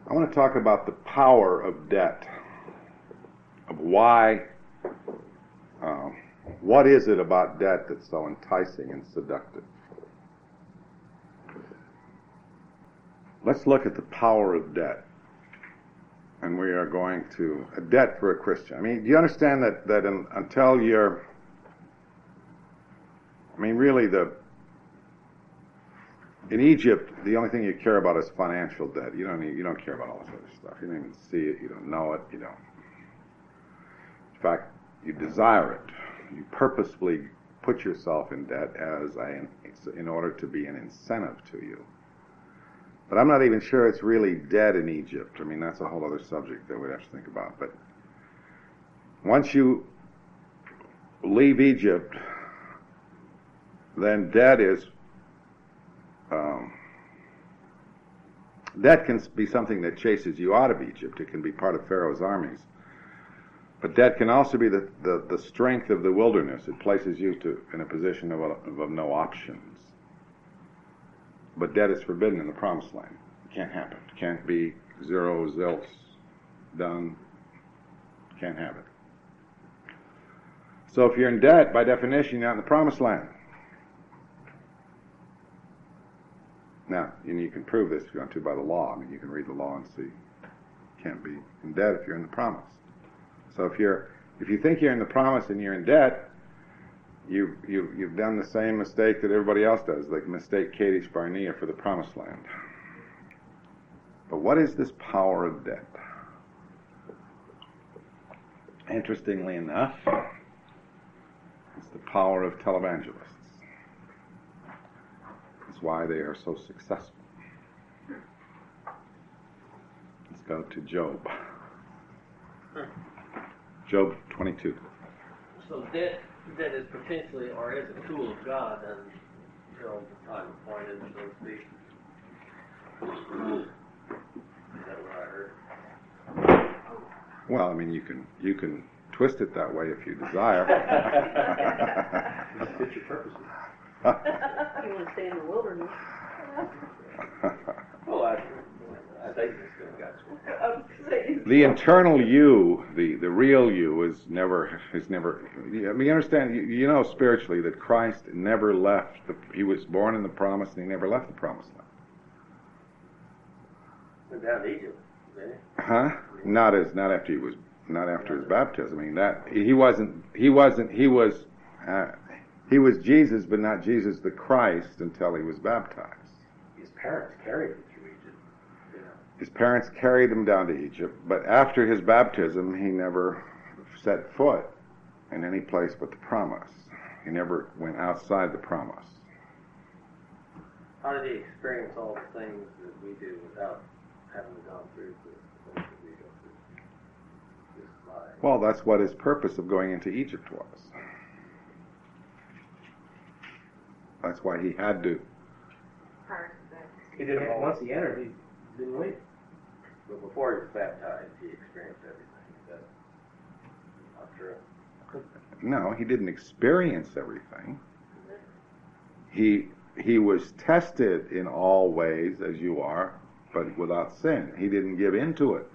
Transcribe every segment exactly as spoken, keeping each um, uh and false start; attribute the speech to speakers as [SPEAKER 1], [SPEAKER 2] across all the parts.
[SPEAKER 1] I want to talk about the power of debt, of why, uh, what is it about debt that's so enticing and seductive? Let's look at the power of debt. And we are going to, a debt for a Christian. I mean, do you understand that, that in, until you're, I mean, really the, in Egypt, the only thing you care about is financial debt. You don't need, you don't care about all this other stuff. You don't even see it. You don't know it. You don't. In fact, you desire it. You purposefully put yourself in debt as a, in order to be an incentive to you. But I'm not even sure it's really debt in Egypt. I mean, that's a whole other subject that we'd have to think about. But once you leave Egypt, then debt is Um, debt can be something that chases you out of Egypt. It can be part of Pharaoh's armies. But debt can also be the, the, the strength of the wilderness. It places you to, in a position of, of, of no options. But debt is forbidden in the Promised Land. It can't happen. It can't be zero, zilch, done. Can't have it. So if you're in debt, by definition, you're not in the Promised Land. Now, and you can prove this if you want to by the law. I mean, you can read the law and see. You can't be in debt if you're in the promise. So if you're, if you think you're in the promise and you're in debt, you you you've done the same mistake that everybody else does, like mistake Kadesh Barnea for the Promised Land. But what is this power of debt? Interestingly enough, it's the power of televangelists. Why they are so successful. Let's go to Job. Job twenty-two.
[SPEAKER 2] So debt, debt is potentially, or is a tool of God until the time appointed, so to speak. Is that what I heard?
[SPEAKER 1] Well, I mean, you can you can twist it that way if you desire.
[SPEAKER 3] That's fit your purposes.
[SPEAKER 4] You want to stay in the wilderness.
[SPEAKER 3] Well, I, I think this got
[SPEAKER 1] The internal you, the, the real you, is never is never. I mean, you understand? You, you know spiritually that Christ never left. The, he was born in the promise, and he never left the promised land.
[SPEAKER 2] Went down to Egypt, didn't he?
[SPEAKER 1] Huh? Not as not after he was not after his baptism. I mean that he wasn't. He wasn't. He was. Uh, He was Jesus, but not Jesus the Christ until he was baptized.
[SPEAKER 3] His parents carried him through Egypt. Yeah.
[SPEAKER 1] His parents carried him down to Egypt, but after his baptism, he never set foot in any place but the promise. He never went outside the promise.
[SPEAKER 2] How did he experience all the things that we do without having gone through the things that we go through? Just by...
[SPEAKER 1] Well, that's what his purpose of going into Egypt was. That's why he had to.
[SPEAKER 3] He did it once he entered, he didn't leave.
[SPEAKER 2] But before he was baptized, he experienced everything. Is that not true?
[SPEAKER 1] No, he didn't experience everything. He he was tested in all ways as you are, but without sin. He didn't give in to it.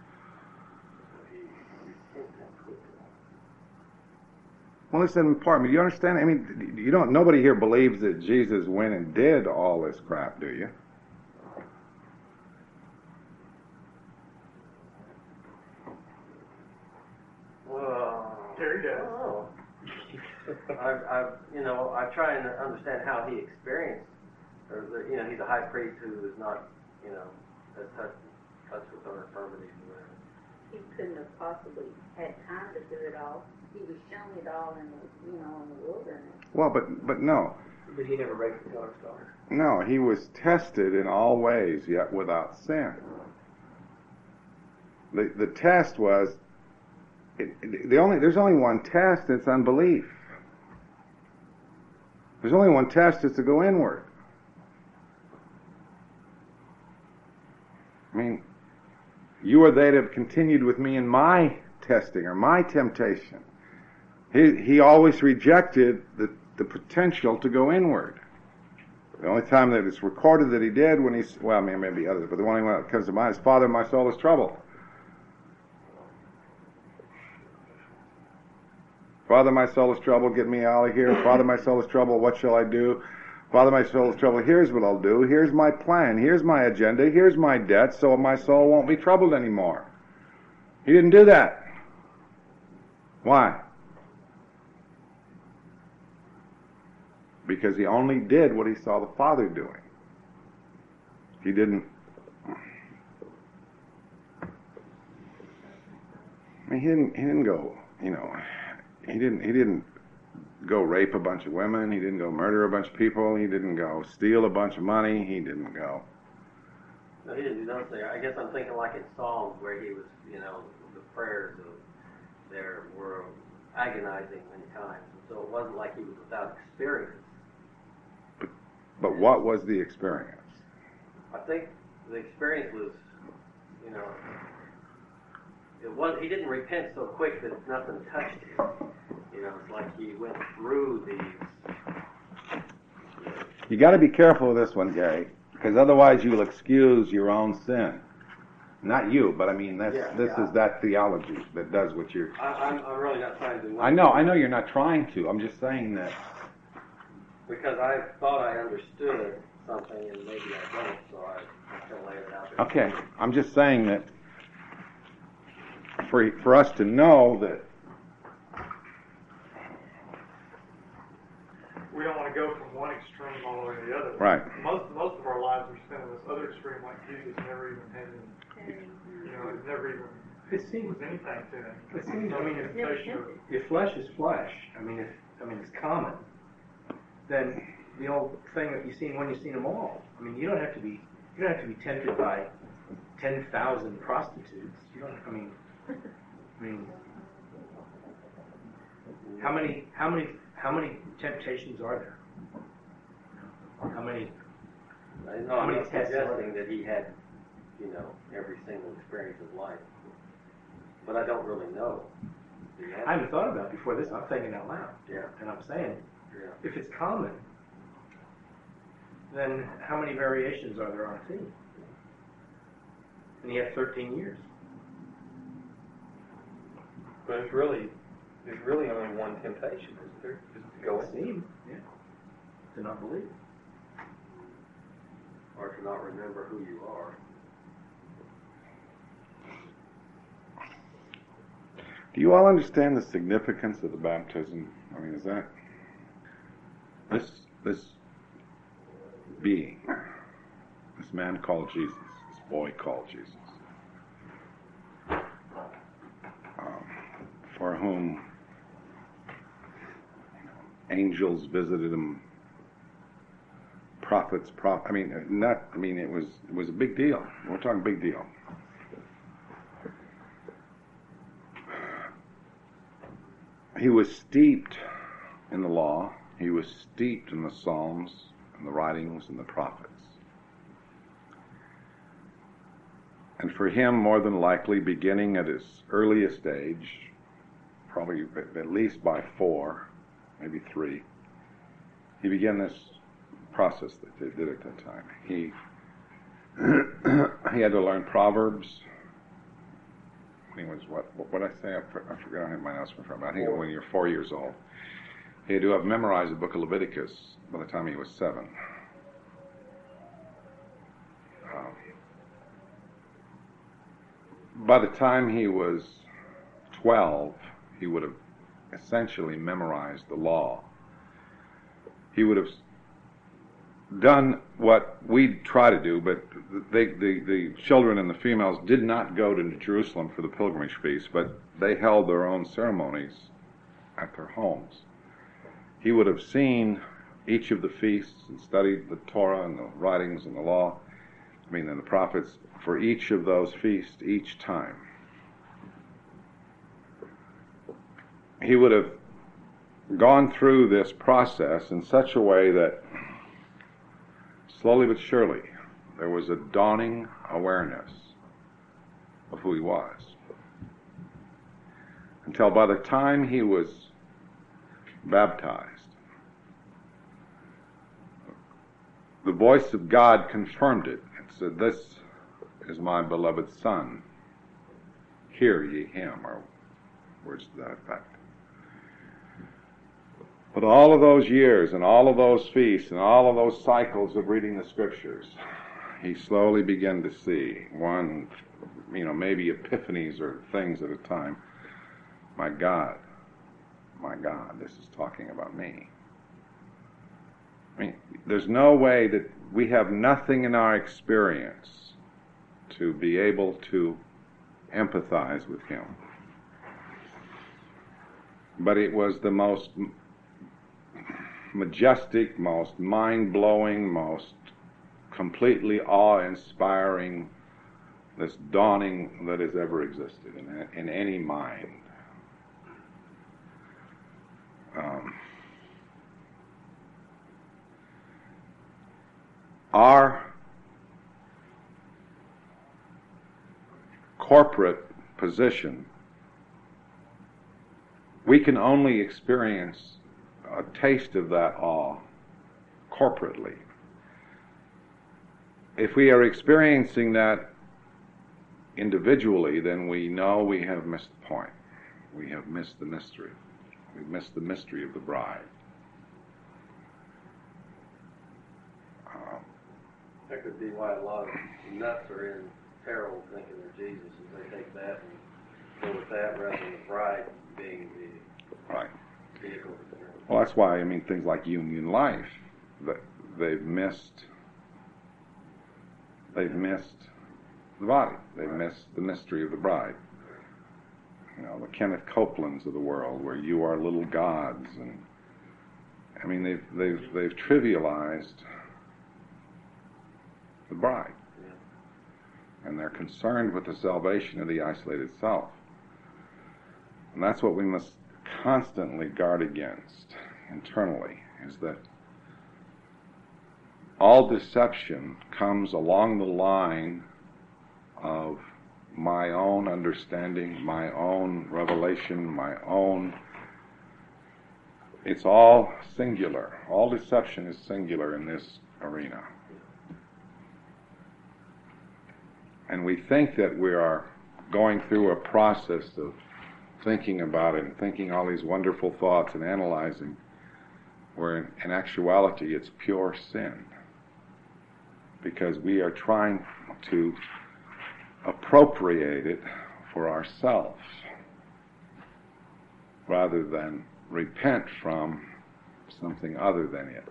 [SPEAKER 1] Well, it's important. Do you understand? I mean, you don't. Nobody here believes that Jesus went and did all this crap, do you?
[SPEAKER 2] Well, there you go. I've, I've, you know, I try and understand how he experienced, or the, you know, he's a high priest who is not, you know, has touched, touched with our infirmities or whatever.
[SPEAKER 4] He couldn't have possibly had time to do it all. He was shown it all in the, you know, in the wilderness.
[SPEAKER 1] Well, but but no.
[SPEAKER 3] But he never raped the daughter's daughter.
[SPEAKER 1] No, he was tested in all ways, yet without sin. The the test was, it, it, the only there's only one test. It's unbelief. There's only one test. It's to go inward. I mean, you are they that have continued with me in my testing or my temptation. He he always rejected the, the potential to go inward. The only time that it's recorded that he did when he's, well, I mean, maybe others, but the one that comes to mind is, Father, my soul is troubled. Father, my soul is troubled, get me out of here. Father, my soul is troubled, what shall I do? Father, my soul is troubled, here's what I'll do. Here's my plan, here's my agenda, here's my debt, so my soul won't be troubled anymore. He didn't do that. Why? Because he only did what he saw the Father doing. He didn't. I mean, he didn't. He didn't go. You know, he didn't. He didn't go rape a bunch of women. He didn't go murder a bunch of people. He didn't go steal a bunch of money. He didn't go.
[SPEAKER 2] No, he didn't do nothing. I guess I'm thinking like in Psalms where he was, you know, the prayers of there were agonizing many times, and so it wasn't like he was without experience.
[SPEAKER 1] But what was the experience?
[SPEAKER 2] I think the experience was, you know, it was he didn't repent so quick that nothing touched him. You know, it's like he went through these.
[SPEAKER 1] You got to be careful with this one, Gary, because otherwise you'll excuse your own sin. Not you, but I mean that's
[SPEAKER 2] Yeah,
[SPEAKER 1] this
[SPEAKER 2] yeah.
[SPEAKER 1] is that theology that does what you're.
[SPEAKER 2] I, I'm, I'm really not trying to do.
[SPEAKER 1] I know, I know you're not trying to. I'm just saying that.
[SPEAKER 2] Because I thought I understood something and maybe I don't, so I, I'm going to lay it out there.
[SPEAKER 1] Okay, I'm just saying that for for us to know that.
[SPEAKER 5] We don't want to go from one extreme all the way to the other.
[SPEAKER 1] Right.
[SPEAKER 5] Most most of our lives are spent in this other extreme, like Jesus never even had any, you know, it never even
[SPEAKER 3] It seems,
[SPEAKER 5] was anything to him.
[SPEAKER 3] it seems, I mean, if,
[SPEAKER 5] Temptation of-
[SPEAKER 3] if flesh is flesh, I mean, if, I mean, it's common, then the old thing that you've seen when you've seen them all. I mean, you don't have to be, you don't have to be tempted by ten thousand prostitutes. You don't, I mean, I mean, how many, how many, how many temptations are there? How many?
[SPEAKER 2] I know
[SPEAKER 3] How
[SPEAKER 2] I'm
[SPEAKER 3] many
[SPEAKER 2] not
[SPEAKER 3] tests are
[SPEAKER 2] suggesting that he had, you know, every single experience of life. But I don't really know. the answer.
[SPEAKER 3] I haven't thought about it before this. I'm thinking out loud.
[SPEAKER 2] Yeah.
[SPEAKER 3] And I'm saying,
[SPEAKER 2] Yeah.
[SPEAKER 3] if it's common, then how many variations are there on a theme? And he had thirteen years.
[SPEAKER 6] But it's really, there's really only one temptation, isn't there? Just to go in.
[SPEAKER 3] Seem, yeah. To not believe.
[SPEAKER 2] Or to not remember who you are.
[SPEAKER 1] Do you all understand the significance of the baptism? I mean, is that this this being, this man called Jesus, this boy called Jesus, um, for whom angels visited him, prophets, prop. I mean, not. I mean, it was it was a big deal. We're talking big deal. He was steeped in the law. He was steeped in the Psalms and the writings and the prophets. And for him, more than likely, beginning at his earliest age, probably at least by four, maybe three, he began this process that they did at that time. He he had to learn Proverbs. He was what? What did I say? I, I forgot. I have my notes from. I think when you're four years old, he had to have memorized the book of Leviticus by the time he was seven. Um, by the time he was twelve, he would have essentially memorized the law. He would have done what we try to do, but they, the, the children and the females did not go to Jerusalem for the pilgrimage feast, but they held their own ceremonies at their homes. He would have seen each of the feasts and studied the Torah and the writings and the law, I mean, and the prophets, for each of those feasts each time. He would have gone through this process in such a way that slowly but surely, there was a dawning awareness of who he was. Until by the time he was baptized, the voice of God confirmed it. It said, "This is my beloved Son. Hear ye him," or words to that effect. But all of those years and all of those feasts and all of those cycles of reading the Scriptures, he slowly began to see one, you know, maybe epiphanies or things at a time. My God, my God, this is talking about me. I mean, there's no way that we have nothing in our experience to be able to empathize with him. But it was the most majestic, most mind-blowing, most completely awe-inspiring, this dawning that has ever existed in, in any mind. Um, our corporate position, we can only experience a taste of that awe corporately. If we are experiencing that individually, then we know we have missed the point. We have missed the mystery. We've missed the mystery of the bride. Um,
[SPEAKER 2] That could be why a lot of nuts are in peril thinking they're Jesus, and they take that and go with that rather than the bride being the
[SPEAKER 1] right.
[SPEAKER 2] vehicle.
[SPEAKER 1] Well, that's why, I mean, things like Union Life, that they've missed, they've missed the body. They've missed the mystery of the bride. You know, the Kenneth Copelands of the world, where you are little gods, and I mean, they've they've they've trivialized the bride, yeah. And they're concerned with the salvation of the isolated self, and that's what we must constantly guard against internally, is that all deception comes along the line of my own understanding, my own revelation, my own. It's all singular. All deception is singular in this arena. And we think that we are going through a process of thinking about it and thinking all these wonderful thoughts and analyzing, where in, in actuality it's pure sin. Because we are trying to appropriate it for ourselves rather than repent from something other than it.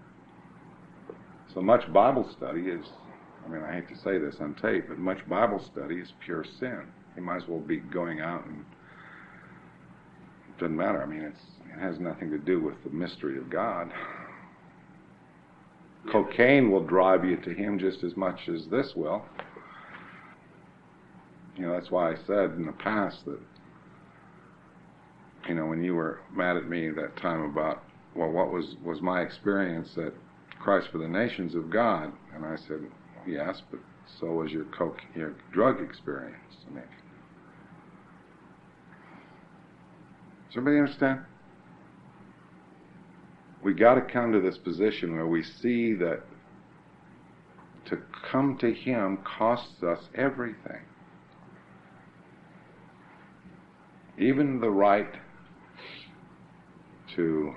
[SPEAKER 1] So much Bible study is, I mean, I hate to say this on tape, but much Bible study is pure sin. You might as well be going out and it doesn't matter. I mean, it's, it has nothing to do with the mystery of God. Cocaine will drive you to him just as much as this will. You know, that's why I said in the past that, you know, when you were mad at me that time about, well, what was, was my experience at Christ for the Nations of God? And I said, yes, but so was your coke, your drug experience. I mean, does everybody understand? We got to come to this position where we see that to come to him costs us everything. Even the right to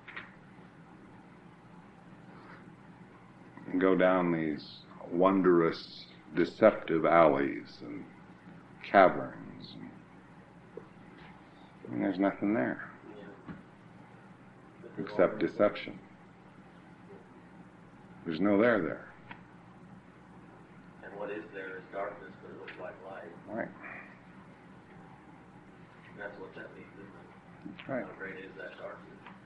[SPEAKER 1] go down these wondrous, deceptive alleys and caverns. I mean, there's nothing there except deception. There's no there there.
[SPEAKER 2] And what is there is darkness, but it looks like light.
[SPEAKER 1] Right.
[SPEAKER 2] That's what that means, isn't it?
[SPEAKER 1] That's right.
[SPEAKER 2] How great is that darkness?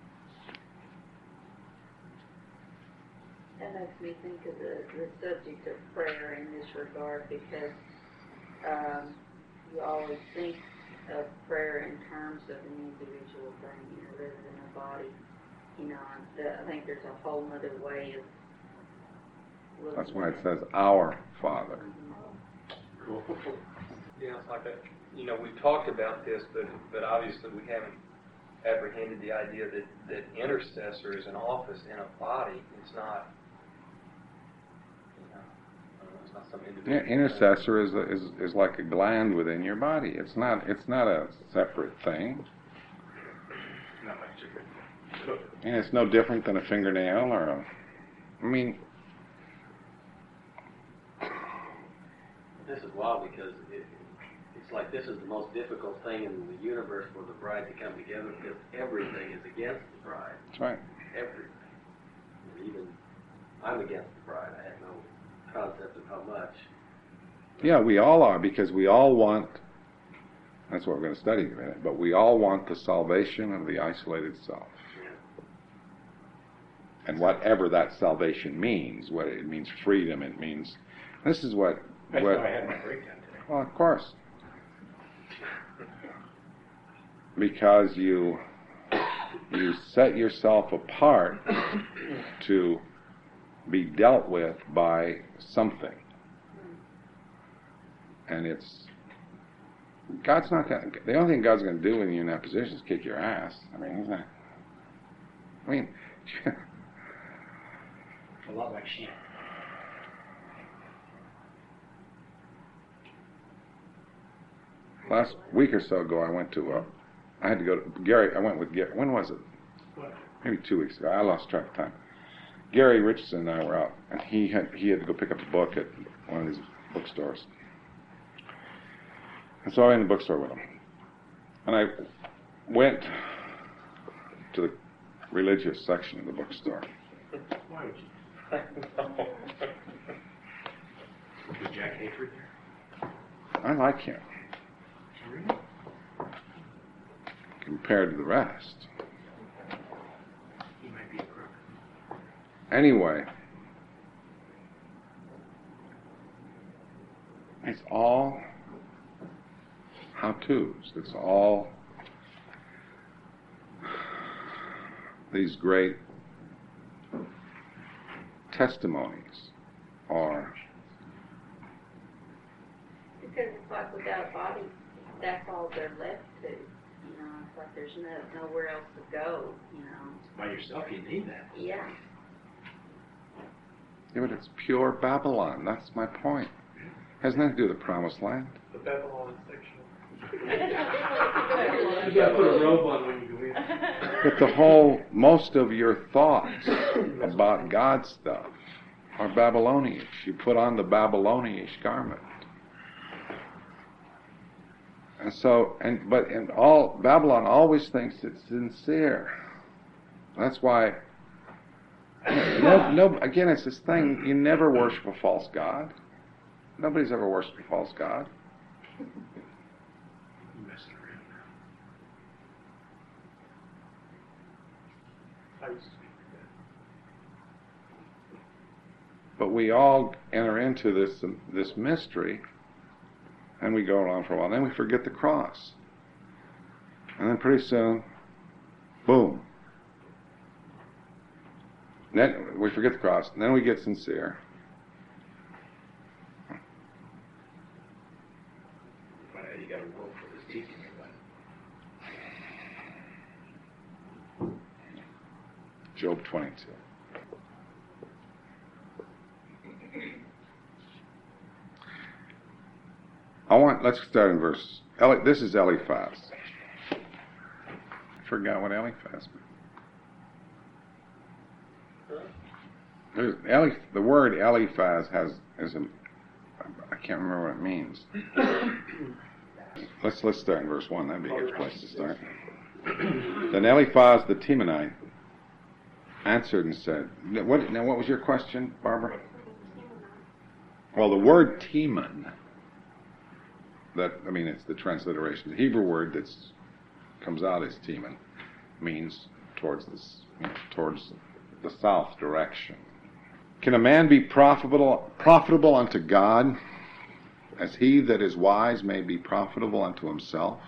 [SPEAKER 4] That makes me think of the, the subject of prayer in this regard, because um, you always think of prayer in terms of an individual thing, you know, rather than a body. You know, I think there's a whole other way of looking.
[SPEAKER 1] That's why it says, our Father.
[SPEAKER 6] Cool. Yeah, it's like that. You know, we've talked about this, but but obviously we haven't apprehended the idea that, that intercessor is an office in a body. It's not not some
[SPEAKER 1] Yeah,
[SPEAKER 6] individual.
[SPEAKER 1] intercessor is, a, is is like a gland within your body. It's not it's not a separate thing.
[SPEAKER 3] Not much different.
[SPEAKER 1] And it's no different than a fingernail or a. I mean,
[SPEAKER 2] This is wild because it, it's like this is the most difficult thing in the universe for the bride to come together because everything is against the bride.
[SPEAKER 1] that's right.
[SPEAKER 2] Everything. And even I'm against the bride. I have no concept of how much.
[SPEAKER 1] Yeah, we all are because we all want. That's what we're going to study in a minute. But we all want the salvation of the isolated self. And whatever that salvation means, what it means freedom, it means. This is what.
[SPEAKER 3] That's
[SPEAKER 1] what
[SPEAKER 3] why I had my breakdown today.
[SPEAKER 1] Well, of course. Because you you set yourself apart to be dealt with by something. And it's God's not going to, the only thing God's going to do when you're in that position is kick your ass. I mean, he's not, I mean,
[SPEAKER 3] A lot like sheep.
[SPEAKER 1] last week or so ago I went to, uh, I had to go to, Gary, I went with Gary, when was it?
[SPEAKER 5] What?
[SPEAKER 1] Maybe two weeks ago. I lost track of time. Gary Richardson and I were out, and he had he had to go pick up a book at one of these bookstores. And so I went in the bookstore with him. And I went to the religious section of the bookstore.
[SPEAKER 3] Why would you? Was Jack Hayford there?
[SPEAKER 1] I like him
[SPEAKER 3] Really?
[SPEAKER 1] compared to the rest.
[SPEAKER 3] He might be a crook.
[SPEAKER 1] Anyway, it's all how-tos. It's all these great testimonies or
[SPEAKER 4] Because it's like without a body, that's all they're left to. You know, it's like there's no nowhere else to go. You know.
[SPEAKER 3] By yourself, you need that.
[SPEAKER 4] Yeah.
[SPEAKER 1] yeah, but it's pure Babylon. That's my point. Has nothing to do with the promised land.
[SPEAKER 5] The Babylon is fictional.
[SPEAKER 3] You gotta put a robe on when you go in.
[SPEAKER 1] But the whole, most of your thoughts about God stuff are Babylonish. You put on the Babylonish garment. And so, and but in all, Babylon always thinks it's sincere. That's why, no, no, again, it's this thing, you never worship a false god. Nobody's ever worshipped a false god.
[SPEAKER 3] You're messing around now.
[SPEAKER 5] I used to speak
[SPEAKER 1] But we all enter into this this mystery, and we go on for a while. Then we forget the cross, and then pretty soon, boom. Then we forget the cross, and then we get sincere.
[SPEAKER 3] But uh, you got a robe for this teaching.
[SPEAKER 1] Job twenty-two. I want, let's start in verse, Eli, this is Eliphaz. I forgot what Eliphaz meant. There's Eli, the word Eliphaz has, is a, I can't remember what it means. Let's, let's start in verse one, that'd be a good place to start. Then Eliphaz the Temanite answered and said, what, now what was your question, Barbara? Well, the word Teman, that, I mean, it's the transliteration. The Hebrew word that comes out as Teman means towards this, you know, towards the south direction. Can a man be profitable profitable unto God, as he that is wise may be profitable unto himself?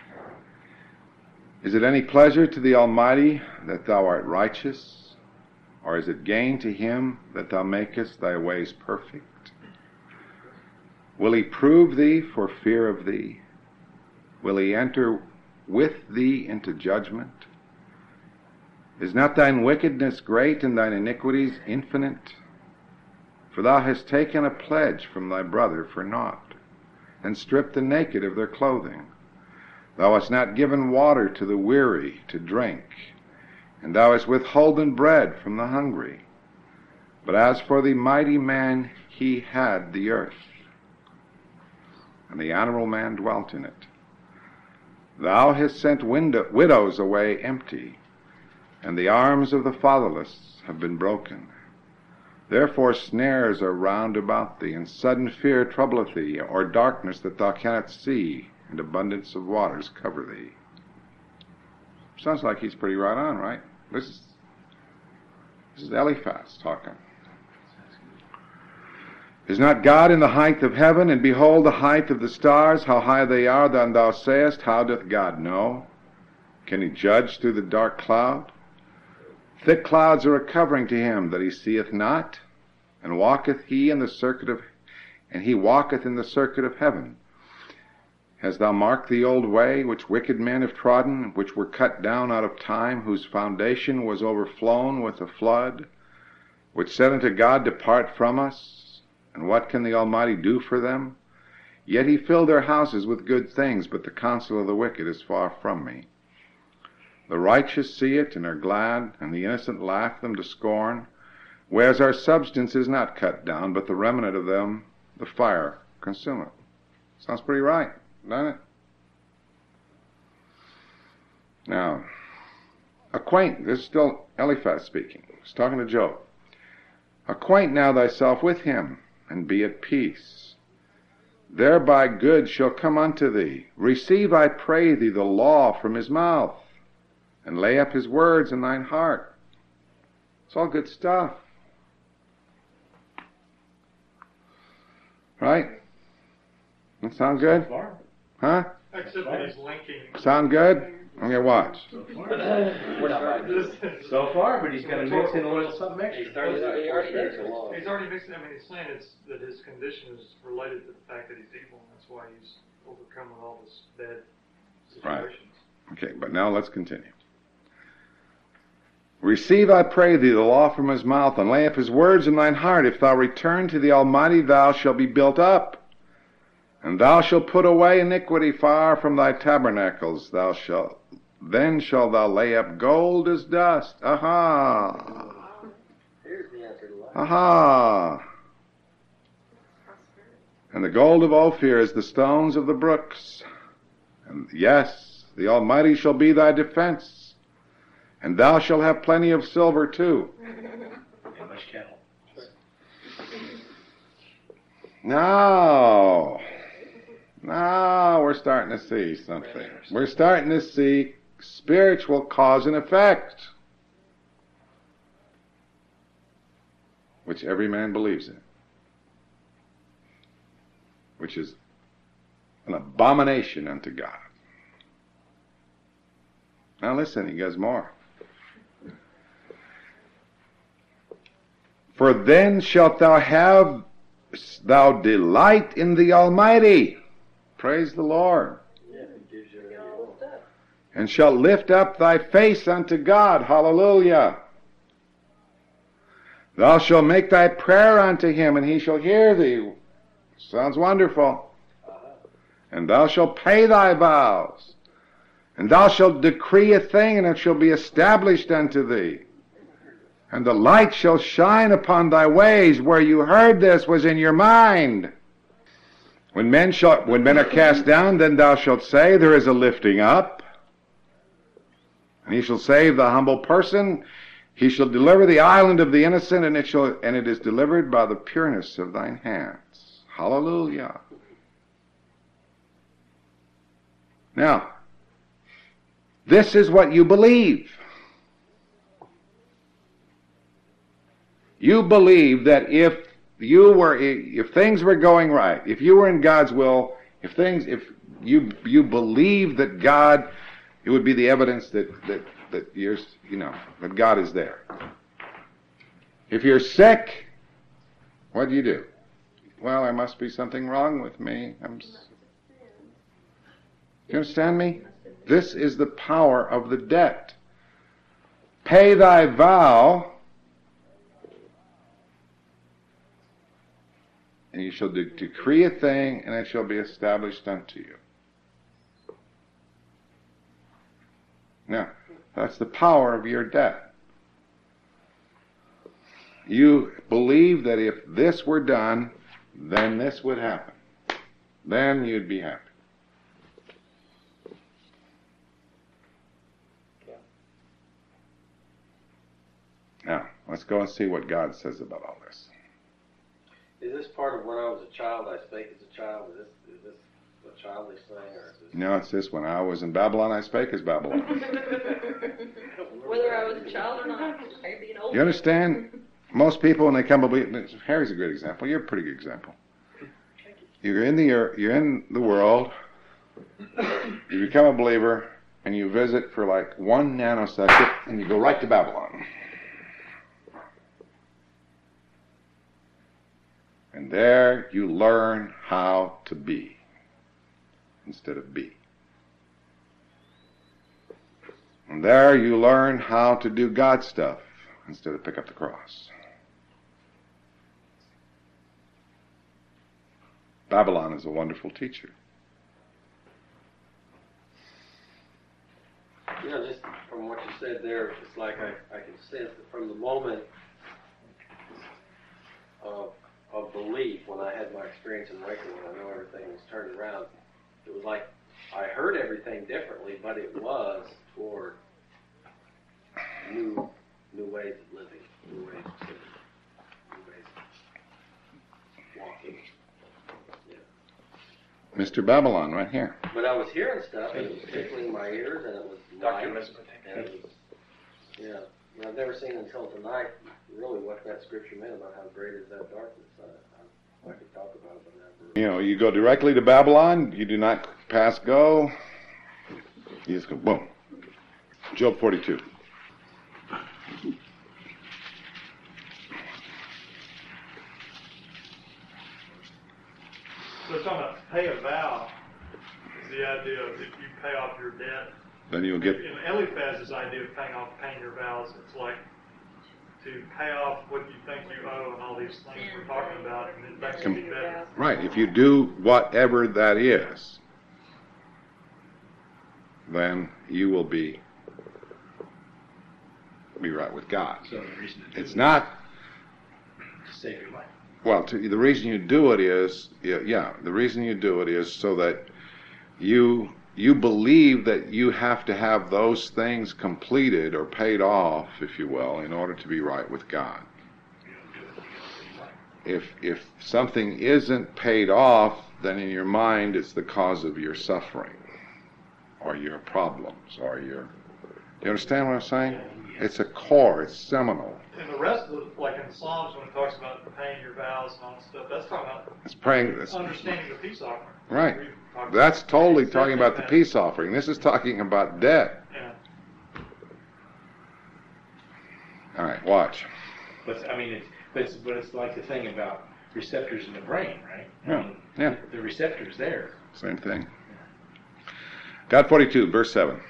[SPEAKER 1] Is it any pleasure to the Almighty that thou art righteous, or is it gain to him that thou makest thy ways perfect? Will he prove thee for fear of thee? Will he enter with thee into judgment? Is not thine wickedness great and thine iniquities infinite? For thou hast taken a pledge from thy brother for naught, and stripped the naked of their clothing. Thou hast not given water to the weary to drink, and thou hast withholden bread from the hungry. But as for the mighty man, he had the earth, and the honorable man dwelt in it. Thou hast sent window, widows away empty, and the arms of the fatherless have been broken. Therefore snares are round about thee, and sudden fear troubleth thee, or darkness that thou cannot see, and abundance of waters cover thee. Sounds like he's pretty right on, right? This is, this is Eliphaz talking. Is not God in the height of heaven, and behold the height of the stars, how high they are, then thou sayest, how doth God know? Can he judge through the dark cloud? Thick clouds are a covering to him that he seeth not, and walketh he in the circuit of, and he walketh in the circuit of heaven. Hast thou marked the old way which wicked men have trodden, which were cut down out of time, whose foundation was overflown with a flood, which said unto God, Depart from us? And what can the Almighty do for them? Yet he filled their houses with good things, but the counsel of the wicked is far from me. The righteous see it and are glad, and the innocent laugh them to scorn, whereas our substance is not cut down, but the remnant of them the fire consumeth. Sounds pretty right, doesn't it? Now, acquaint, this is still Eliphaz speaking. He's talking to Job. Acquaint now thyself with him, and be at peace. Thereby good shall come unto thee. Receive, I pray thee, the law from his mouth, and lay up his words in thine heart. It's all good stuff. Right? That sound good? Huh?
[SPEAKER 5] Except that he's linking.
[SPEAKER 1] Sound good? Okay, watch.
[SPEAKER 6] We're not right.
[SPEAKER 3] So far, but he's got to mix in a little something extra.
[SPEAKER 6] He started, he already mixed a lot.
[SPEAKER 5] He's already mixing, I mean, he's saying it's, that his condition is related to the fact that he's evil, and that's why he's overcome with all this bad situations.
[SPEAKER 1] Right. Okay, but now let's continue. Receive, I pray thee, the law from his mouth, and lay up his words in thine heart. If thou return to the Almighty, thou shalt be built up, and thou shalt put away iniquity far from thy tabernacles. Thou shalt, then shalt thou lay up gold as dust. Aha!
[SPEAKER 2] Here's the answer to life.
[SPEAKER 1] Aha! And the gold of Ophir is the stones of the brooks. And yes, the Almighty shall be thy defense, and thou shalt have plenty of silver too.
[SPEAKER 3] And much cattle.
[SPEAKER 1] Now, now we're starting to see something. We're starting to see spiritual cause and effect, which every man believes in, which is an abomination unto God. Now listen, he goes more. For then shalt thou have thou delight in the Almighty. Praise the Lord.
[SPEAKER 2] Yeah, it gives you everything you want.
[SPEAKER 1] And shalt lift up thy face unto God. Hallelujah. Thou shalt make thy prayer unto him, and he shall hear thee. Sounds wonderful. And thou shalt pay thy vows. And thou shalt decree a thing, and it shall be established unto thee. And the light shall shine upon thy ways. Where you heard this was in your mind. When men shall, when men are cast down, then thou shalt say, there is a lifting up. And he shall save the humble person. He shall deliver the island of the innocent, and it shall, and it is delivered by the pureness of thine hands. Hallelujah. Now, this is what you believe. You believe that if you were, if things were going right, if you were in God's will, if things, if you you believe that God, it would be the evidence that that that you're, you know, that God is there. If you're sick, what do you do? Well, there must be something wrong with me. I'm. You understand me? This is the power of the debt. Pay thy vow. and you shall de- decree a thing, and it shall be established unto you. Now, that's the power of your debt. You believe that if this were done, then this would happen. Then you'd be happy. Now, let's go and see what God says about all this.
[SPEAKER 2] Is this part of when I was a child, I spake as a child? Is this, is this a childish thing, or is this?
[SPEAKER 1] No, it's this: when I was in Babylon, I spake as Babylon.
[SPEAKER 4] Whether I was a child or not, maybe an old.
[SPEAKER 1] You understand? Most people, when they come to believe, Harry's a great example. You're a pretty good example. You're in the you're in the world. You become a believer, and you visit for like one nanosecond, and you go right to Babylon. And there you learn how to be instead of be. And there you learn how to do God stuff instead of pick up the cross. Babylon is a wonderful teacher.
[SPEAKER 2] You know, just from what you said there, it's like I, I can sense that from the moment of, of belief, when I had my experience in Waco, when I know everything was turned around, it was like I heard everything differently, but it was toward new new ways of living, new ways of living, new ways of walking.
[SPEAKER 1] Mister Babylon, right here.
[SPEAKER 2] But I was hearing stuff, and it was tickling my ears, and it was light,
[SPEAKER 6] Doctor Elizabeth.
[SPEAKER 2] and it was, yeah. And I've never seen until tonight really what that scripture meant about how great is that darkness. I, I, I could talk about it, but never.
[SPEAKER 1] You know, you go directly to Babylon, you do not pass go, you just go boom. Job forty-two.
[SPEAKER 5] So it's talking about pay a vow is the idea of if you pay off your debt.
[SPEAKER 1] Then you'll get...
[SPEAKER 5] In Eliphaz's idea of paying off, paying your vows, it's like to pay off what you think you owe and all these things we're talking about, and it makes you better.
[SPEAKER 1] Right, if you do whatever that is, then you will be be right with God.
[SPEAKER 3] So the reason to do
[SPEAKER 1] It's
[SPEAKER 3] it
[SPEAKER 1] not...
[SPEAKER 3] is to save your life.
[SPEAKER 1] Well, to, the reason you do it is, yeah, yeah, the reason you do it is so that you you believe that you have to have those things completed or paid off, if you will, in order to be right with God. If if something isn't paid off, then in your mind it's the cause of your suffering or your problems or your... Do you understand what I'm saying? It's a core, it's seminal.
[SPEAKER 5] And the rest of it, like in Psalms when it talks about paying your vows and all that stuff, that's talking about
[SPEAKER 1] It's praying this.
[SPEAKER 5] understanding the peace offering.
[SPEAKER 1] Right.
[SPEAKER 5] We've talked
[SPEAKER 1] That's
[SPEAKER 5] about
[SPEAKER 1] totally
[SPEAKER 5] accepting
[SPEAKER 1] talking about the
[SPEAKER 5] that.
[SPEAKER 1] peace offering. This is talking about debt.
[SPEAKER 5] Yeah.
[SPEAKER 1] All right, watch.
[SPEAKER 3] But I mean, it's but it's but it's like the thing about receptors in the brain, right? I
[SPEAKER 1] Yeah,
[SPEAKER 3] mean,
[SPEAKER 1] yeah.
[SPEAKER 3] The, the receptors there.
[SPEAKER 1] Same thing. God forty-two, verse seven.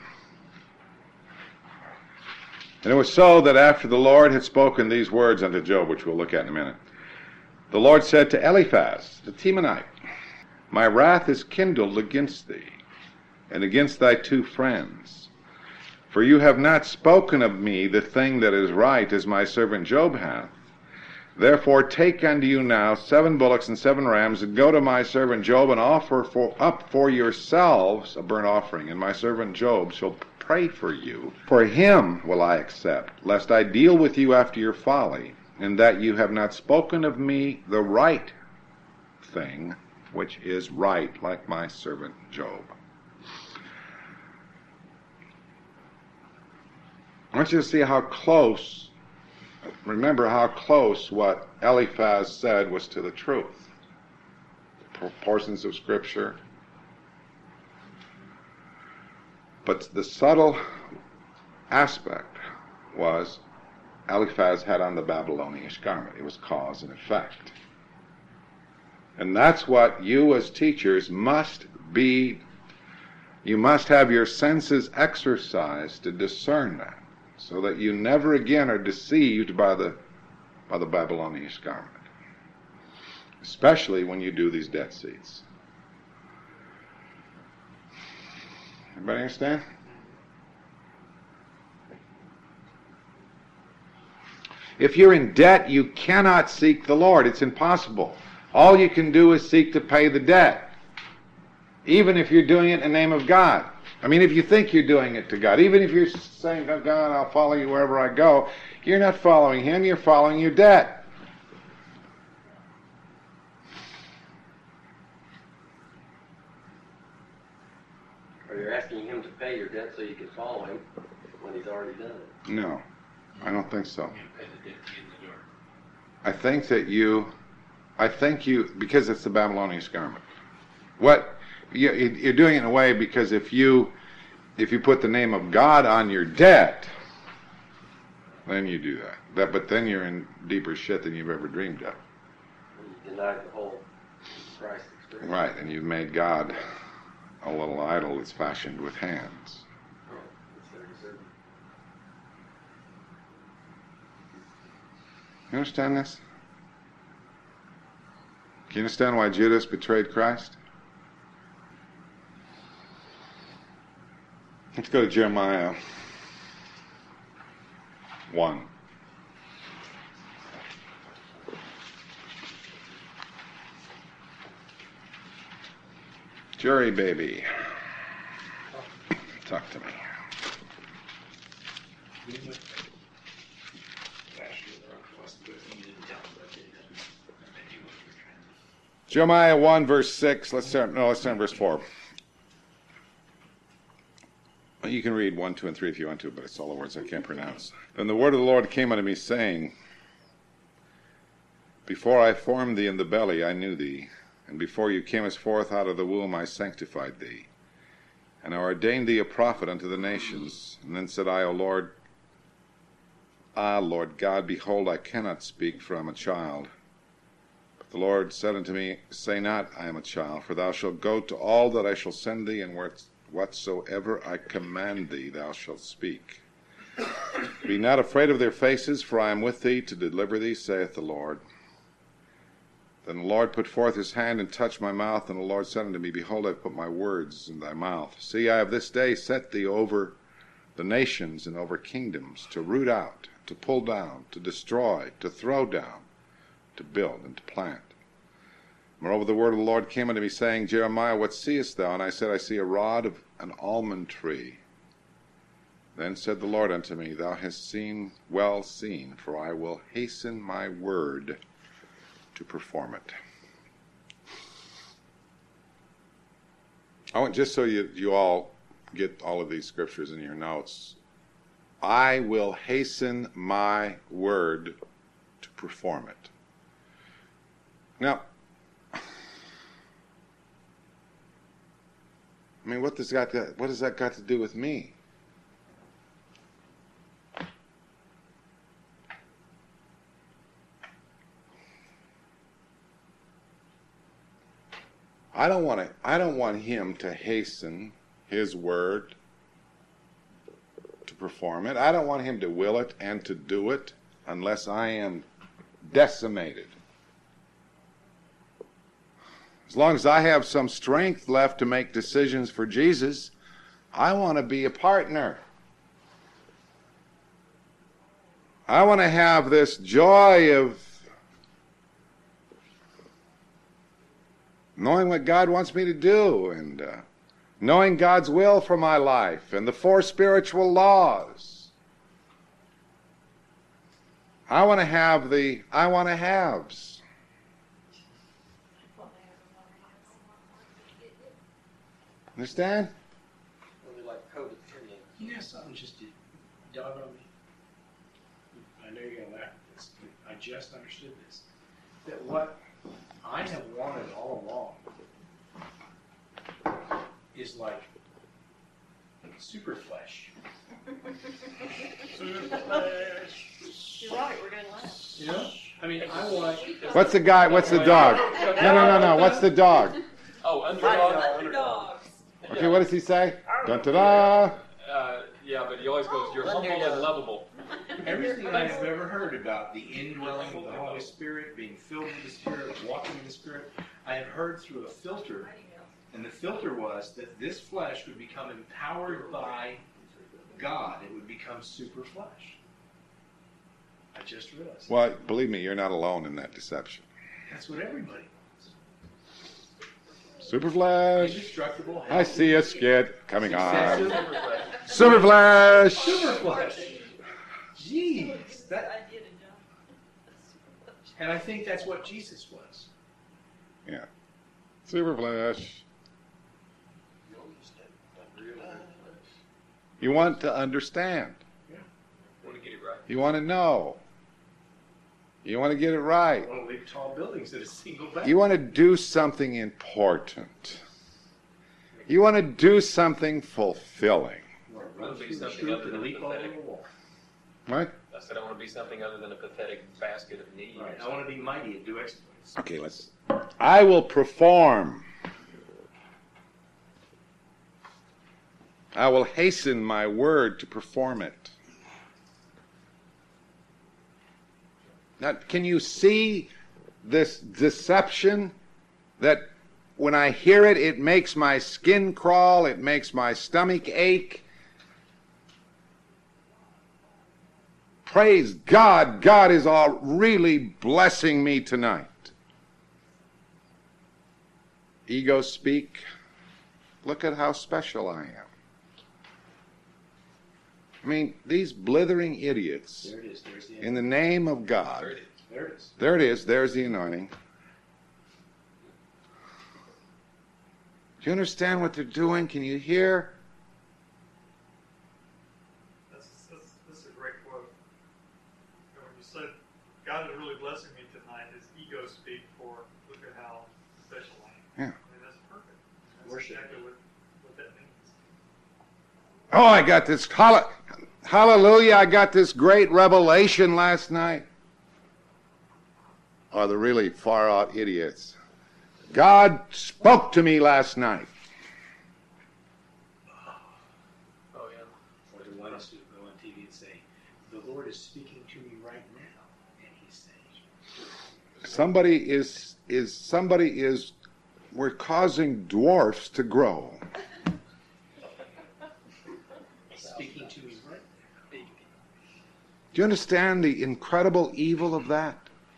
[SPEAKER 1] And it was so that after the Lord had spoken these words unto Job, which we'll look at in a minute, the Lord said to Eliphaz, the Temanite, My wrath is kindled against thee, and against thy two friends. For you have not spoken of me the thing that is right, as my servant Job hath. Therefore take unto you now seven bullocks and seven rams, and go to my servant Job, and offer for, up for yourselves a burnt offering, and my servant Job shall pray for you. For him will I accept, lest I deal with you after your folly, and that you have not spoken of me the right thing, which is right, like my servant Job. I want you to see how close, remember how close what Eliphaz said was to the truth. Portions of Scripture. But the subtle aspect was Eliphaz had on the Babylonian garment. It was cause and effect. And that's what you as teachers must be, you must have your senses exercised to discern that, so that you never again are deceived by the by the Babylonian garment. especially when you do these debt seats. Everybody understand? If you're in debt, you cannot seek the Lord. It's impossible. All you can do is seek to pay the debt, even if you're doing it in the name of God. I mean, if you think you're doing it to God, even if you're saying, oh, God, I'll follow you wherever I go, you're not following Him, you're following your debt.
[SPEAKER 2] Or you're asking Him to pay your debt so you can follow Him when He's already done it.
[SPEAKER 1] No, I don't think so. I think that you, I think you, because it's the Babylonian garment. What, you, you're doing it in a way because if you, if you put the name of God on your debt, then you do that. That, but then you're in deeper shit than you've ever dreamed of.
[SPEAKER 2] You denied the whole Christ experience.
[SPEAKER 1] Right, and you've made God a little idol that's fashioned with hands.
[SPEAKER 2] Oh, that's very certain.
[SPEAKER 1] You understand this? Can you understand why Judas betrayed Christ? Let's go to Jeremiah one. Jerry baby, talk to me. Jeremiah one, verse six. Let's start. No, let's start in verse four. You can read one, two, and three if you want to, but it's all the words I can't pronounce. Then the word of the Lord came unto me, saying, Before I formed thee in the belly, I knew thee, and before you camest forth out of the womb, I sanctified thee, and I ordained thee a prophet unto the nations. And then said I, O Lord, Ah, Lord God, behold, I cannot speak, for I am a child. But the Lord said unto me, Say not, I am a child, for thou shalt go to all that I shall send thee, and whatsoever I command thee, thou shalt speak. Be not afraid of their faces, for I am with thee to deliver thee, saith the Lord. Then the Lord put forth his hand and touched my mouth, and the Lord said unto me, Behold, I have put my words in thy mouth. See, I have this day set thee over the nations and over kingdoms, to root out, to pull down, to destroy, to throw down, to build, and to plant. Moreover, the word of the Lord came unto me, saying, Jeremiah, what seest thou? And I said, I see a rod of an almond tree. Then said the Lord unto me, Thou hast seen, well seen, for I will hasten my word to perform it. I want, just so you, you all get all of these scriptures in your notes, I will hasten my word to perform it. Now, I mean, what does that got, what does that got to do with me? I don't want to, I don't want him to hasten his word to perform it. I don't want him to will it and to do it unless I am decimated. As long as I have some strength left to make decisions for Jesus, I want to be a partner. I want to have this joy of knowing what God wants me to do, and uh, knowing God's will for my life, and the four spiritual laws. I want to have the, I want to haves. Understand?
[SPEAKER 2] Really like codependent.
[SPEAKER 3] You know something just to dog on me? I know you're going to laugh at this, but I just understood this. That what I have wanted all along is like super flesh.
[SPEAKER 5] Super flesh.
[SPEAKER 7] You're right, we're gonna laugh.
[SPEAKER 3] You know? I mean, I want.
[SPEAKER 1] What's the guy, what's the dog? No, no, no, no, what's the dog?
[SPEAKER 6] Oh, underdog.
[SPEAKER 7] Underdogs.
[SPEAKER 1] Okay, what does he say? Dun-da-da.
[SPEAKER 6] Uh, yeah, but he always goes, you're humble and lovable.
[SPEAKER 3] Everything I have ever heard about the indwelling of the Holy Spirit, being filled with the Spirit, walking in the Spirit, I have heard through a filter. And the filter was that this flesh would become empowered by God. It would become super flesh. I just realized.
[SPEAKER 1] Well, believe me, you're not alone in that deception.
[SPEAKER 3] That's what everybody wants.
[SPEAKER 1] Super Flash.
[SPEAKER 3] Indestructible.
[SPEAKER 1] I see a skit coming on.
[SPEAKER 3] Successive.
[SPEAKER 1] Super Flash.
[SPEAKER 3] Super flesh. Jeez. That, and I think that's what Jesus was.
[SPEAKER 1] Yeah. Super Flash. You want to understand.
[SPEAKER 6] I want to get it right.
[SPEAKER 1] You want to know. You want to get it right.
[SPEAKER 3] I want to leave tall buildings at a single bang.
[SPEAKER 1] You want to do something important. You want to do something fulfilling.
[SPEAKER 3] You want to
[SPEAKER 6] I
[SPEAKER 3] run
[SPEAKER 6] want to be
[SPEAKER 3] through the
[SPEAKER 6] something
[SPEAKER 3] troop
[SPEAKER 6] other
[SPEAKER 3] and
[SPEAKER 6] than
[SPEAKER 3] leap all over
[SPEAKER 6] pathetic.
[SPEAKER 3] the wall.
[SPEAKER 1] Right?
[SPEAKER 6] I said I want to be something other than a pathetic basket of need.
[SPEAKER 3] Right. I want to be mighty and do exploits.
[SPEAKER 1] Okay, let's. I will perform. I will hasten my word to perform it. Now, can you see this deception that when I hear it, it makes my skin crawl, it makes my stomach ache? Praise God, God is all really blessing me tonight. Ego speak, look at how special I am. I mean, these blithering idiots,
[SPEAKER 3] There it is. There's the
[SPEAKER 1] in the name of God,
[SPEAKER 6] There it is.
[SPEAKER 3] There it is.
[SPEAKER 1] there it is, there's the anointing. Do you understand what they're doing? Can you hear?
[SPEAKER 5] That's, that's, that's a great quote. And when you said, God is really blessing me tonight, his ego speak for, look at how special I am.
[SPEAKER 1] Yeah.
[SPEAKER 5] I mean, that's perfect. That's
[SPEAKER 3] Worship.
[SPEAKER 5] exactly what, what that means.
[SPEAKER 1] Oh, I got this, hall- hallelujah, I got this great revelation last night. Or the really far out idiots. God spoke to me last night.
[SPEAKER 6] Oh, yeah.
[SPEAKER 3] Or the ones who go on T V and say, the Lord is speaking to me right now. And he's saying,
[SPEAKER 1] Somebody is, is, somebody is, we're causing dwarfs to grow.
[SPEAKER 3] speaking to me right now.
[SPEAKER 1] Do you understand the incredible evil of that?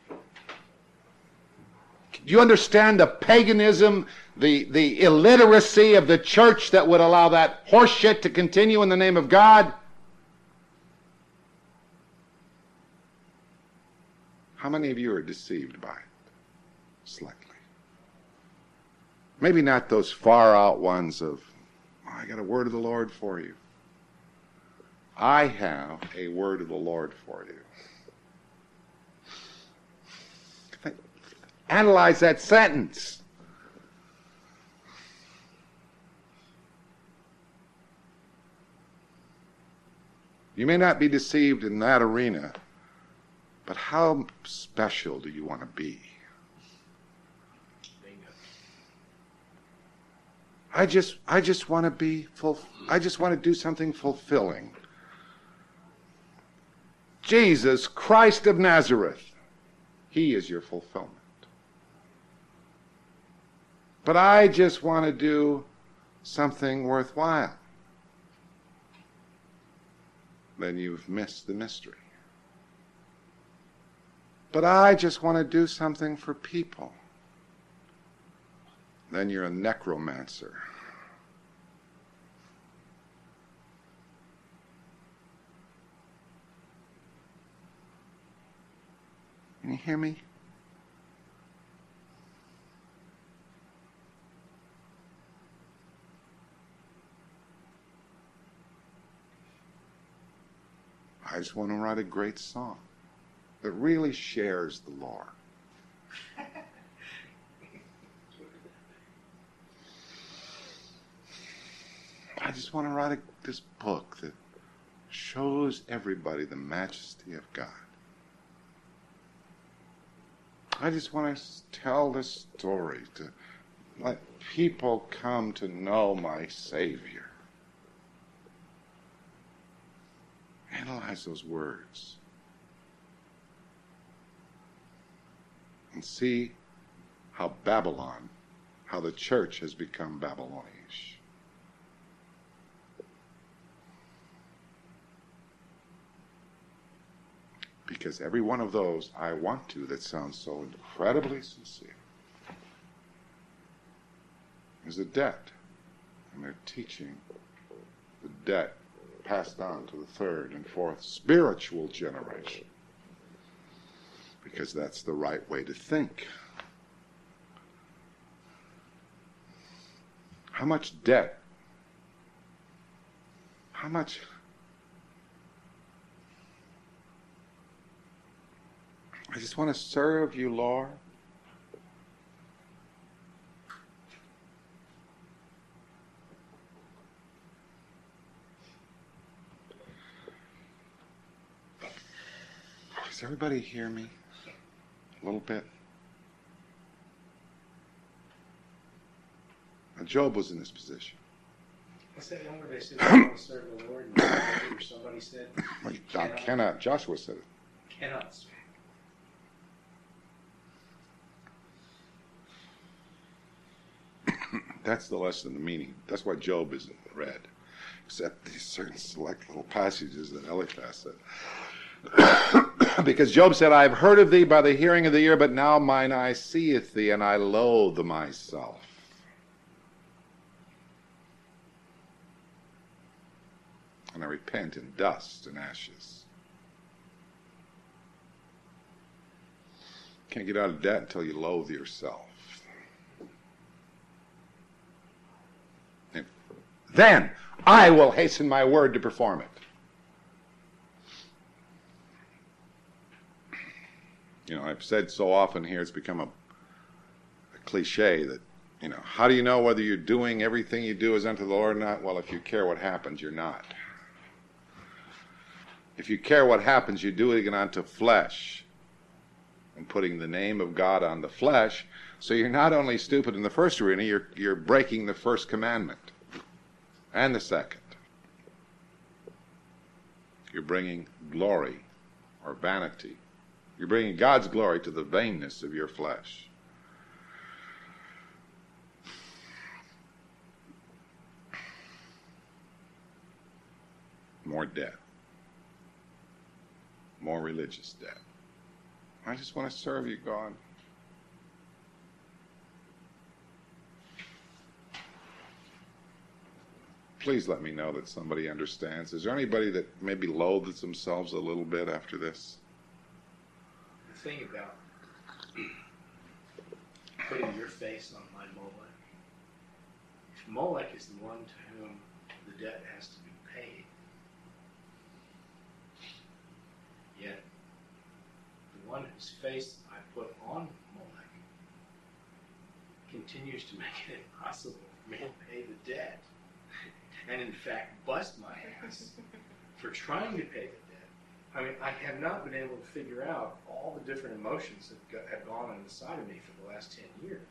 [SPEAKER 1] Do you understand the paganism, the, the illiteracy of the church that would allow that horseshit to continue in the name of God? How many of you are deceived by it? Slightly. Maybe not those far out ones of, oh, I got a word of the Lord for you. I have a word of the Lord for you. Analyze that sentence. You may not be deceived in that arena, but how special do you want to be? I just, I just want to be full. I just want to do something fulfilling. Jesus Christ of Nazareth, he is your fulfillment. But I just want to do something worthwhile. Then you've missed the mystery. But I just want to do something for people. Then you're a necromancer. Can you hear me? I just want to write a great song that really shares the Lord. I just want to write a, this book that shows everybody the majesty of God. I just want to tell this story to let people come to know my Savior. Analyze those words. and see how Babylon, how the church has become Babylonish. Because every one of those I want to that sounds so incredibly sincere is a debt. And they're teaching the debt passed on to the third and fourth spiritual generation. Because that's the right way to think. How much debt? How much? I just want to serve you, Lord. Does everybody hear me? A little bit? Now, Job was in this position.
[SPEAKER 3] What's that one where they said they want to serve the Lord, and or somebody said,
[SPEAKER 1] I cannot, cannot. Joshua said it.
[SPEAKER 3] cannot serve.
[SPEAKER 1] That's the lesson, the meaning. That's why Job isn't read, except these certain select little passages that Eliphaz said. Because Job said, I have heard of thee by the hearing of the ear, but now mine eye seeth thee, and I loathe myself. And I repent in dust and ashes. Can't get out of debt until you loathe yourself. And then I will hasten my word to perform it. You know, I've said so often here, it's become a, a cliche that, you know, how do you know whether you're doing everything you do is unto the Lord or not? Well, if you care what happens, you're not. If you care what happens, you're doing it unto flesh and putting the name of God on the flesh. So you're not only stupid in the first arena, you're, you're breaking the first commandment and the second. You're bringing glory or vanity. You're bringing God's glory to the vainness of your flesh. More death. More religious debt. I just want to serve you, God. Please let me know that somebody understands. Is there anybody that maybe loathes themselves a little bit after this?
[SPEAKER 3] The thing about putting your face on my Molech, if Molech is the one to whom the debt has to be paid, yet the one whose face I put on Molech continues to make it impossible for me to pay the debt, and in fact bust my ass for trying to pay the debt. I mean, I have not been able to figure out all the different emotions that go, have gone on inside of me for the last ten years.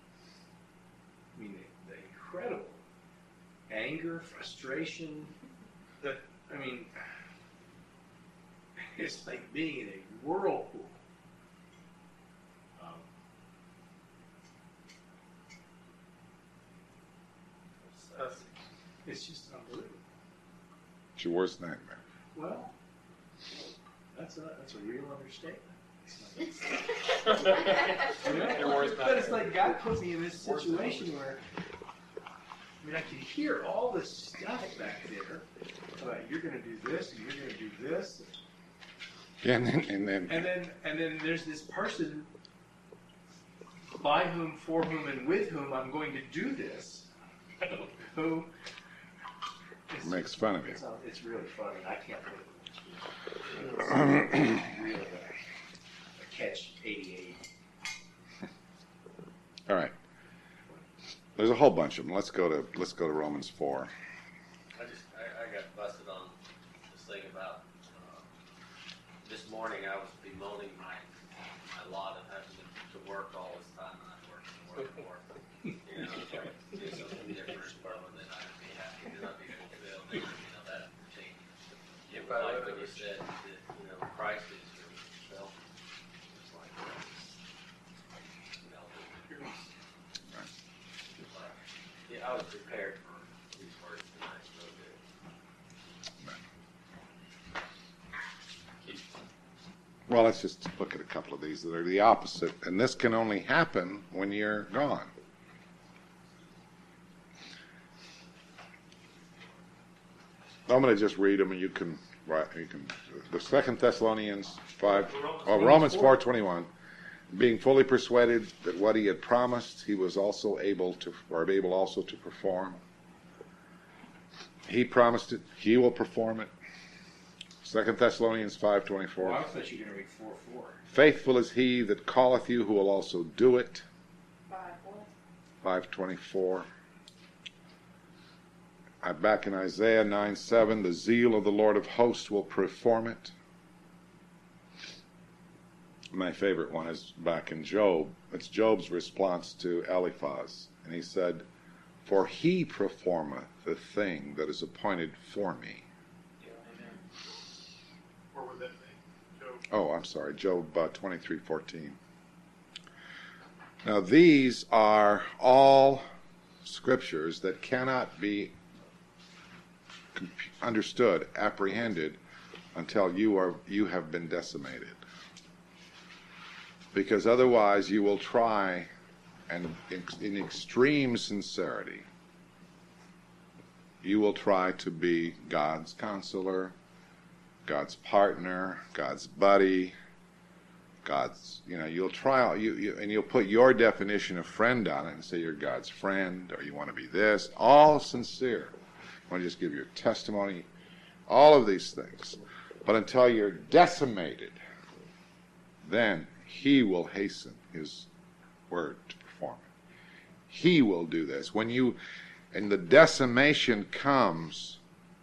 [SPEAKER 3] I mean, the, the incredible anger, frustration, that, I mean, it's like being in a whirlpool. Um, it's, it's just unbelievable.
[SPEAKER 1] It's your worst nightmare.
[SPEAKER 3] Well, that's a that's a real understatement.
[SPEAKER 6] Your worst
[SPEAKER 3] But it's like God put me in this situation where, I mean, I can hear all this stuff back there about you're going to do this and you're going to do this,
[SPEAKER 1] Yeah, and then, and then,
[SPEAKER 3] and then and then there's this person by whom, for whom, and with whom I'm going to do this, who it's,
[SPEAKER 1] makes fun of you.
[SPEAKER 3] It's, it's really funny. I can't believe it. It's really a, a catch eighty-eight.
[SPEAKER 1] All right. There's a whole bunch of them. Let's go to let's go to Romans four.
[SPEAKER 2] I just, I, I got busted on this thing about, uh, this morning I was bemoaning my, my lot of having to, to work all this time, and I work and work and work. You know, it's like, do something different, and then I'd be happy, then I'd be fulfilled, and, you know, that thing. It was like when you said that, you know, Christ is your self. It's like, I was prepared for these words tonight, so good.
[SPEAKER 1] Well, let's just look at a couple of these that are the opposite, and this can only happen when you're gone. I'm going to just read them, and you can write. You can. The Second Thessalonians five, oh, Romans four twenty-one. Being fully persuaded that what he had promised, he was also able to, or able also to perform. He promised it; he will perform it. Second Thessalonians five twenty-four.
[SPEAKER 3] Well, I thought you were going to read four four.
[SPEAKER 1] Faithful is he that calleth you, who will also do it.
[SPEAKER 4] Five, what?
[SPEAKER 1] five twenty-four. Uh, back in Isaiah nine seven, the zeal of the Lord of hosts will perform it. My favorite one is back in Job. It's Job's response to Eliphaz. And he said, for he performeth the thing that is appointed for me.
[SPEAKER 5] Where would that be? Job.
[SPEAKER 1] Oh, I'm sorry, Job uh, twenty-three fourteen. Now these are all scriptures that cannot be understood, apprehended, until you are you have been decimated. Because otherwise you will try, and in, in extreme sincerity, you will try to be God's counselor, God's partner, God's buddy, God's, you know, you'll try, you, you, and you'll put your definition of friend on it and say you're God's friend, or you want to be this, all sincere. You want to just give your testimony, all of these things. But until you're decimated, then he will hasten his word to perform it. He will do this. When you, and the decimation comes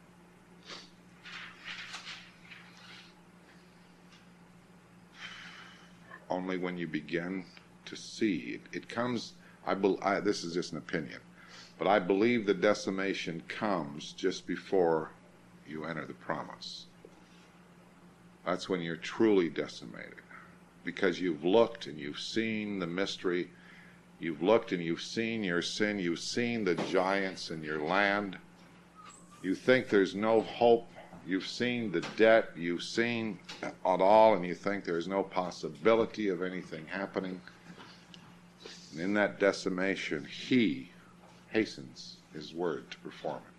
[SPEAKER 1] only when you begin to see. It, it comes, I, be, I, this is just an opinion, but I believe the decimation comes just before you enter the promise. That's when you're truly decimated, because you've looked and you've seen the mystery. You've looked and you've seen your sin. You've seen the giants in your land. You think there's no hope. You've seen the debt. You've seen it all, and you think there's no possibility of anything happening. And in that decimation, he hastens his word to perform it.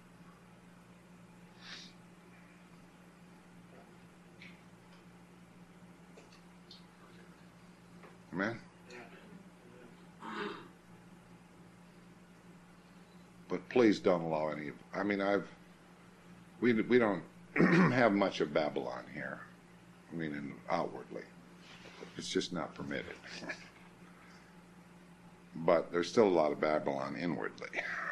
[SPEAKER 1] Amen? But please don't allow any of, I mean, I've, we, we don't have much of Babylon here. I mean, in, outwardly. It's just not permitted. But there's still a lot of Babylon inwardly.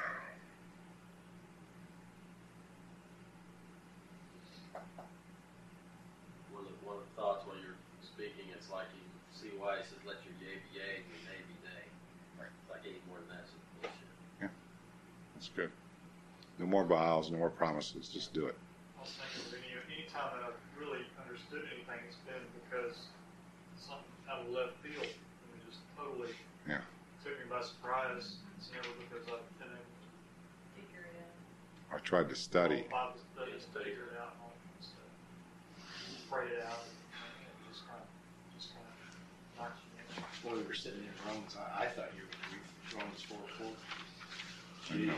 [SPEAKER 2] One of, one of the thoughts while you're speaking, it's like you see why he says, let your yea be yea and your nay be nay.
[SPEAKER 1] Right.
[SPEAKER 2] It's like any more than that's bullshit.
[SPEAKER 1] That's good. No more vows, no more promises. Just do it.
[SPEAKER 5] I was thinking that any, any time that I've really understood anything, it's been because something out of left field. I mean, just totally
[SPEAKER 1] Yeah.
[SPEAKER 5] took me by surprise. It's never because I've been able to
[SPEAKER 4] Figure it out.
[SPEAKER 1] I tried to study.
[SPEAKER 5] Bible study, figure it out, and all that stuff. Pray it out, and it just kind of, just kind of knocks you in.
[SPEAKER 3] While we were sitting in Romans, I, I thought you were going to read Romans four four.
[SPEAKER 1] No.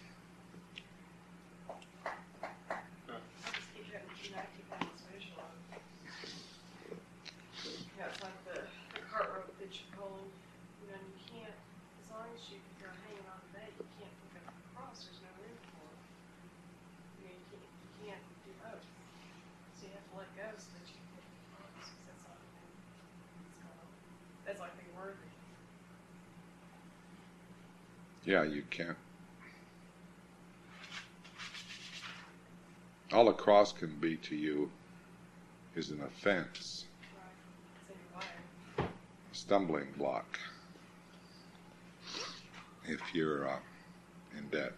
[SPEAKER 7] I just keep having, you know, I keep having this visual of, you know, it's like the, the cart rope that you hold, you know, and you can't, as long as you, you're hanging on to that, you can't pick up the cross, there's no room for it. You know, you can't, you can't do both. So you have to let go so that you can pick up the cross, because that's not the thing that's going on. That's like being worthy.
[SPEAKER 1] Yeah, you can't. All a cross can be to you is an offense,
[SPEAKER 7] Right. It's in your way.
[SPEAKER 1] a stumbling block, if you're uh, in debt.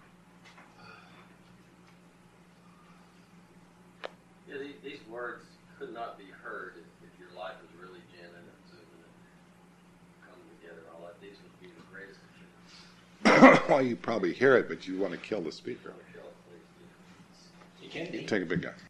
[SPEAKER 2] Yeah, these, these words could not be heard if, if your life was really genuine and zooming and coming together and all that. These would be the greatest of
[SPEAKER 1] well, you probably hear it, but you want to kill the speaker.
[SPEAKER 3] You can be.
[SPEAKER 1] Take a big guy.